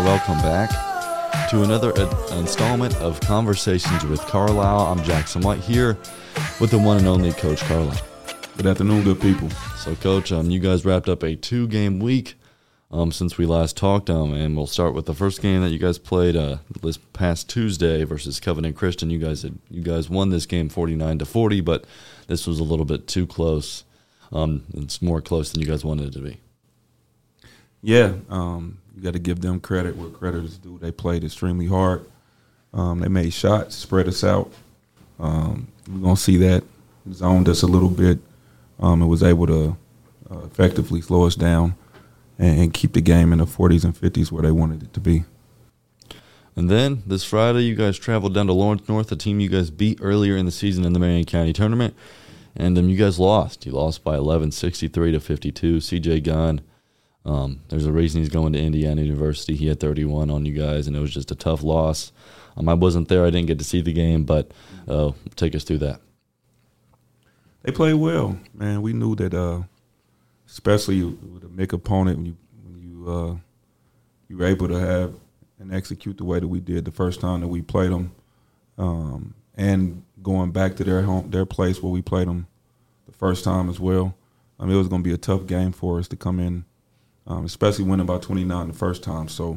welcome back to another installment of Conversations with Carlisle. I'm Jackson White here with the one and only Coach Carlisle. Good afternoon, good people. So, Coach, you guys wrapped up a 2-game week since we last talked, and we'll start with the first game that you guys played this past Tuesday versus Covenant Christian. You guys won this game 49-40, but this was a little bit too close. It's more close than you guys wanted it to be. Yeah, you got to give them credit where credit is due. They played extremely hard. They made shots, spread us out. We're going to see that. Zoned us a little bit. It was able to effectively slow us down and keep the game in the 40s and 50s where they wanted it to be. And then this Friday, you guys traveled down to Lawrence North, a team you guys beat earlier in the season in the Marion County tournament, and you guys lost. You lost by 11, 63-52. CJ Gunn, there's a reason he's going to Indiana University. He had 31 on you guys, and it was just a tough loss. I wasn't there. I didn't get to see the game, but take us through that. They played well, man. We knew that, especially with a big opponent, when you were able to have and execute the way that we did the first time that we played them, and going back to their place where we played them the first time as well. It was going to be a tough game for us to come in, especially winning by 29 the first time. So,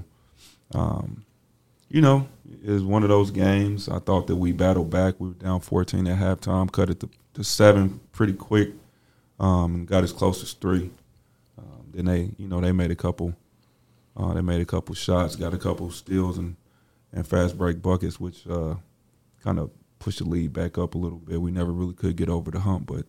it was one of those games. I thought that we battled back. We were down 14 at halftime, cut it to 7 pretty quick, and got as close as 3. Then they made a couple. They made a couple shots, got a couple steals and fast break buckets, which kind of pushed the lead back up a little bit. We never really could get over the hump, but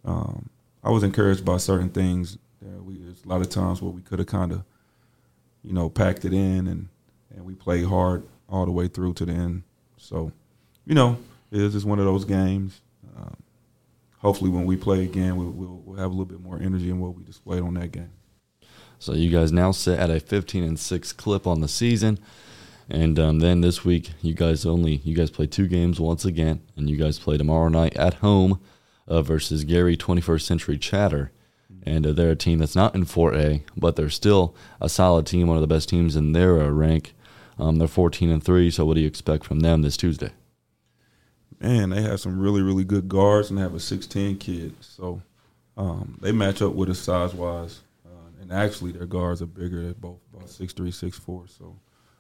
I was encouraged by certain things. There's a lot of times where we could have kind of, packed it in and we played hard all the way through to the end. So, it was just one of those games. Hopefully when we play again, we'll have a little bit more energy in what we displayed on that game. So you guys now sit at a 15-6 clip on the season. And then this week, you guys play 2 games once again, and you guys play tomorrow night at home versus Gary 21st Century Chatter. And they're a team that's not in 4A, but they're still a solid team, one of the best teams in their rank. They're 14-3, so what do you expect from them this Tuesday? Man, they have some really, really good guards and they have a 6'10" kid. So they match up with us size-wise. And actually, their guards are bigger. They're both about 6'3", 6'4". So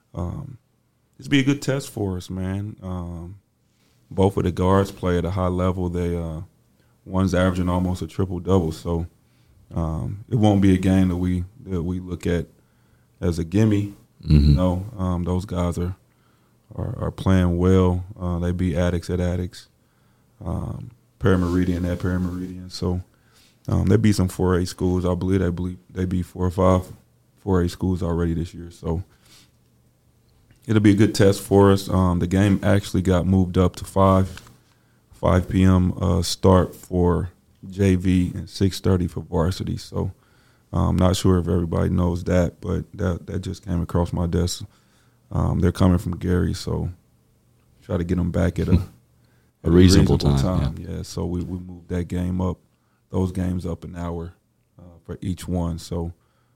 this will be a good test for us, man. Both of the guards play at a high level. One's averaging almost a triple-double. So it won't be a game that we look at as a gimme. Mm-hmm. Those guys are playing well. They beat Addicts at Addicts, Parameridian at Parameridian. So they beat some 4A schools. I believe they beat 4 or 5 4A schools already this year. So it'll be a good test for us. The game actually got moved up to 5 p.m. Start for JV and 6:30 for varsity. So I'm not sure if everybody knows that, but that just came across my desk. They're coming from Gary, so try to get them back at a reasonable time. Yeah, so we moved that game up, those games up an hour for each one. So,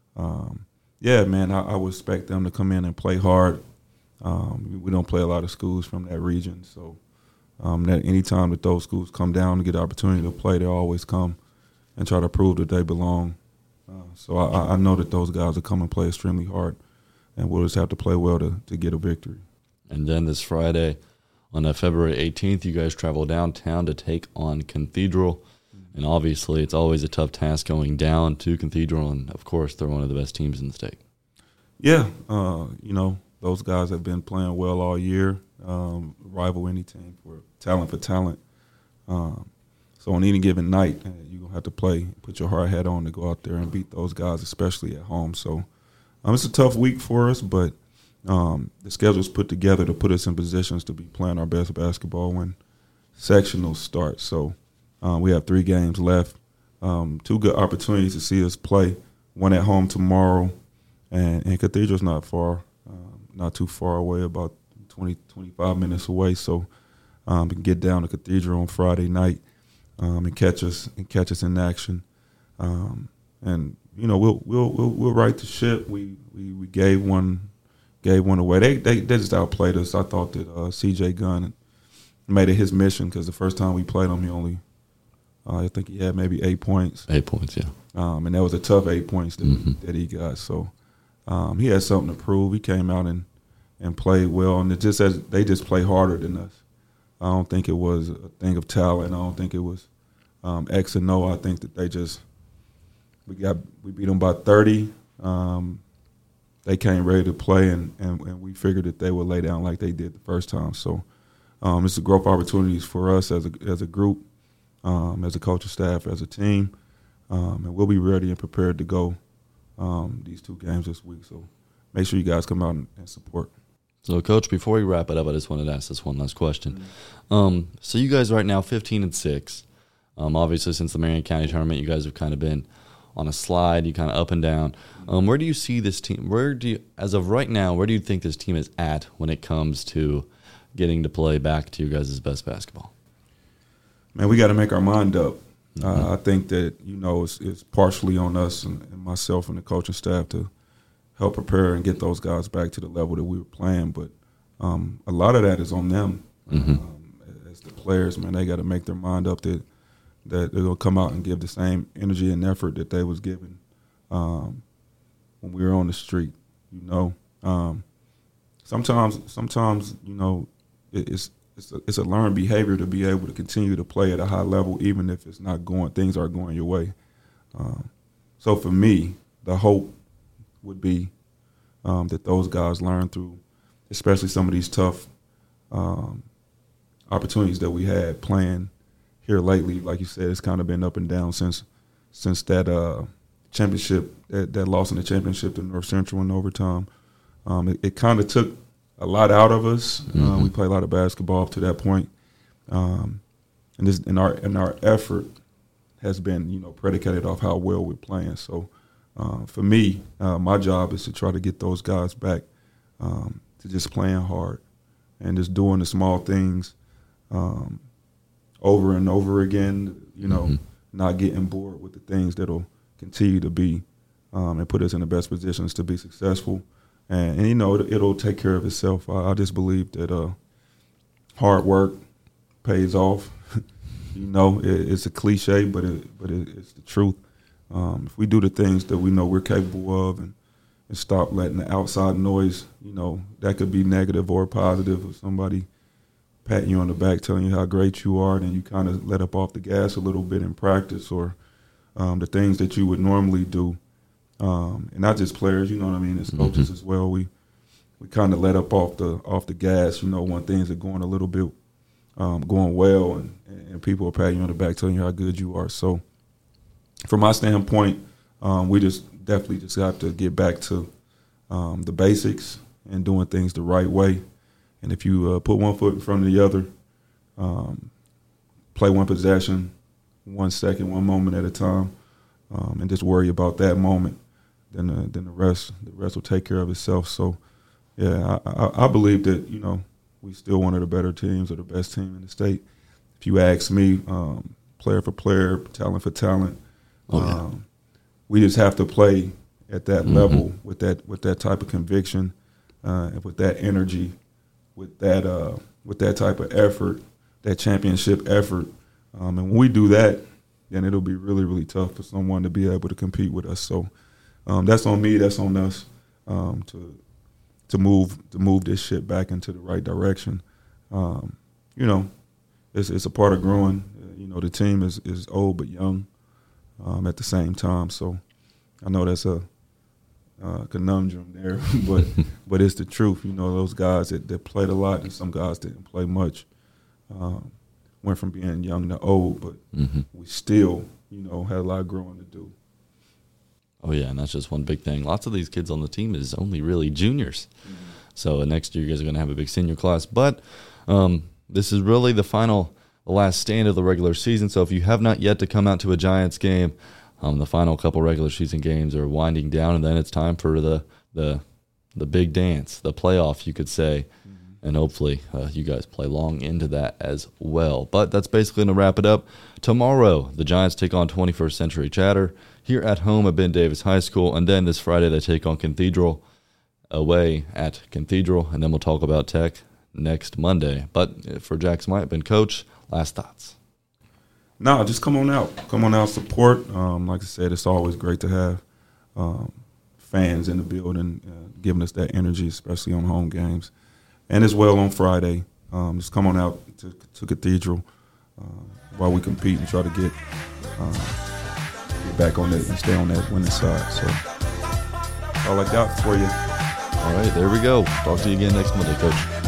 man, I would expect them to come in and play hard. We don't play a lot of schools from that region, so that anytime that those schools come down and get the opportunity to play, they always come and try to prove that they belong. So I know that those guys will come and play extremely hard, and we'll just have to play well to get a victory. And then this Friday, on February 18th, you guys travel downtown to take on Cathedral. And obviously, it's always a tough task going down to Cathedral, and, of course, they're one of the best teams in the state. Yeah, those guys have been playing well all year, rival any team for talent. So on any given night, you're going to have to put your hard hat on to go out there and beat those guys, especially at home. So it's a tough week for us, but the schedule's put together to put us in positions to be playing our best basketball when sectionals start. So we have 3 games left, 2 good opportunities to see us play, one at home tomorrow, and Cathedral's not too far away, about 20, 25 minutes away. So we can get down to Cathedral on Friday night and catch us in action. And we'll right the ship. We gave one gave one away. They just outplayed us. I thought that C.J. Gunn made it his mission because the first time we played him, he only I think he had maybe 8 points. 8 points, yeah. And that was a tough 8 points that he got. So he had something to prove. He came out and played well, and they just play harder than us. I don't think it was a thing of talent. I don't think it was X and O. I think that we beat them by 30. They came ready to play, and we figured that they would lay down like they did the first time. So it's a growth opportunities for us as a group, as a coaching staff, as a team, and we'll be ready and prepared to go these 2 games this week. So make sure you guys come out and support. So, Coach, before we wrap it up, I just wanted to ask this one last question. So you guys right now 15-6. Obviously, since the Marion County tournament, you guys have kind of been on a slide, you kind of up and down. Where do you see this team? As of right now, where do you think this team is at when it comes to getting to play back to you guys' best basketball? Man, we got to make our mind up. I think that, it's partially on us and myself and the coaching staff to help prepare and get those guys back to the level that we were playing. But a lot of that is on them. As the players, man, they got to make their mind up that they're going to come out and give the same energy and effort that they was giving when we were on the street, Sometimes, it's a learned behavior to be able to continue to play at a high level even if things aren't going your way. So for me, the hope would be that those guys learn through, especially some of these tough opportunities that we had playing here lately. Like you said, it's kind of been up and down since that championship, that loss in the championship to North Central in overtime. It kind of took a lot out of us. We played a lot of basketball up to that point, and our effort has been predicated off how well we're playing. So for me, my job is to try to get those guys back to just playing hard and just doing the small things over and over again. Not getting bored with the things that'll continue to be and put us in the best positions to be successful. And it'll take care of itself. I just believe that hard work pays off. It's a cliche, but it's the truth. If we do the things that we know we're capable of and stop letting the outside noise, that could be negative or positive, or somebody patting you on the back telling you how great you are, and you kind of let up off the gas a little bit in practice, or the things that you would normally do. And not just players, as coaches as well. We kind of let up off the gas, when things are going a little bit going well, and people are patting you on the back, telling you how good you are. So, from my standpoint, we definitely have to get back to the basics and doing things the right way. And if you put one foot in front of the other, play one possession, 1 second, one moment at a time, and just worry about that moment, then the rest will take care of itself. So, yeah, I believe that we still one of the better teams or the best team in the state. If you ask me, player for player, talent for talent, we just have to play at that level with that type of conviction, and with that energy, with that type of effort, that championship effort. And when we do that, then it'll be really, really tough for someone to be able to compete with us. So that's on me. That's on us to move this shit back into the right direction. It's a part of growing. The team is old but young at the same time. So I know that's a conundrum there, but it's the truth. Those guys that played a lot and some guys didn't play much. Went from being young to old, but we still, had a lot of growing to do. Oh, yeah, and that's just one big thing. Lots of these kids on the team is only really juniors. So next year you guys are going to have a big senior class. But this is really the last stand of the regular season. So if you have not yet to come out to a Giants game, the final couple regular season games are winding down, and then it's time for the big dance, the playoff, you could say. And hopefully you guys play long into that as well. But that's basically going to wrap it up. Tomorrow, the Giants take on 21st Century Chatter here at home at Ben Davis High School. And then this Friday, they take on Cathedral. away at Cathedral, and then we'll talk about Tech next Monday. But for Jack Smythe, Coach, last thoughts. No, just come on out. Come on out, support. Like I said, it's always great to have fans in the building giving us that energy, especially on home games. And as well on Friday, just come on out to Cathedral while we compete and try to get back on that and stay on that winning side. So that's all I got for you. All right, there we go. Talk to you again next Monday, Coach.